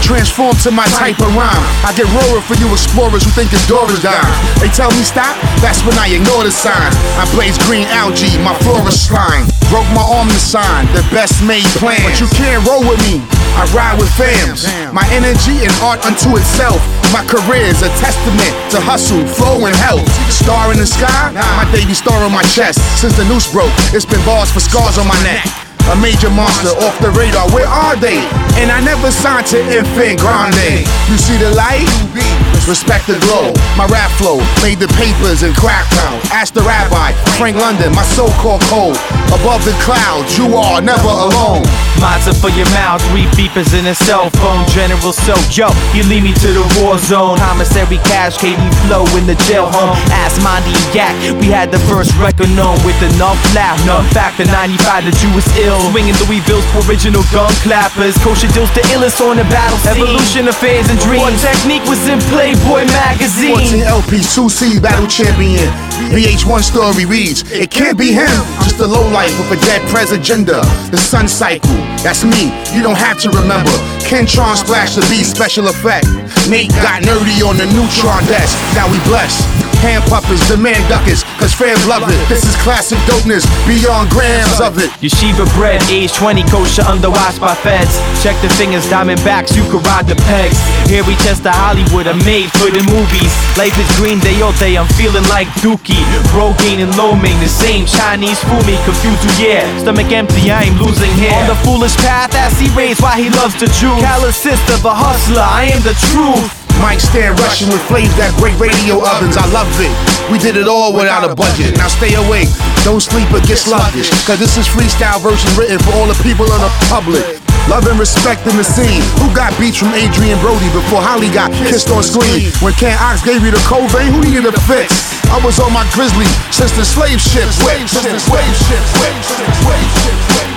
transform to my type of rhyme. I get roaring for you explorers who think it's Dora's dime. They tell me stop, that's when I ignore the signs. I blaze green algae, my flora slime. Broke my arm to sign, the best made plan. But you can't roll with me, I ride with fams. My energy and art unto itself. My career is a testament to hustle, flow, and health. Star in the sky, my baby star on my chest. Since the noose broke, it's been bars for scars on my neck. A major monster off the radar, where are they? And I never signed to Infant Grande. You see the light? Respect the glow. My rap flow made the papers and crack out. Ask the rabbi, Frank London, my so-called code. Above the clouds, you are never alone. Monster for your mouth, 3 beepers in a cell phone. General Silk, yo, you lead me to the war zone. Commissary Cash, KB Flow in the jail home. Ask Monty and Yak, we had the first record known with enough laugh. None fact, the 95 that you was ill. Swinging Louisville's original gun clappers. Kosher Dills the illest on the battle scene. Evolution, affairs, and dreams. What technique was in Playboy magazine. 14 LP, 2C battle champion. VH1 story reads, it can't be him. Just a lowlife with a dead pres agenda. The sun cycle, that's me, you don't have to remember. Kentron splash the beat, special effect. Nate got nerdy on the neutron desk, now we blessed. Hand puppets, demand duckers, cause fans love it. This is classic dopeness, beyond grams of it. Yeshiva bread, age 20, kosher, underwatched by feds. Check the fingers, Diamondbacks, you can ride the pegs. Here we test the Hollywood, I'm made for the movies. Life is green, deyote, I'm feeling like Dookie. Rogaine and lo mein, the same Chinese fool me, confused you, yeah. Stomach empty, I ain't losing hair. On the foolish path, as he raised why he loves the Jews. Callous sister of a hustler, I am the truth. Mic stand rushing with flames that break radio ovens, I love it. We did it all without a budget. Now stay awake, don't sleep or get sluggish, cause this is freestyle version written for all the people in the public. Love and respect in the scene. Who got beats from Adrian Brody before Holly got kissed on screen? When Ken Ox gave you the code vein, who needed a fix? I was on my grizzly since the slave ships. Wave ships.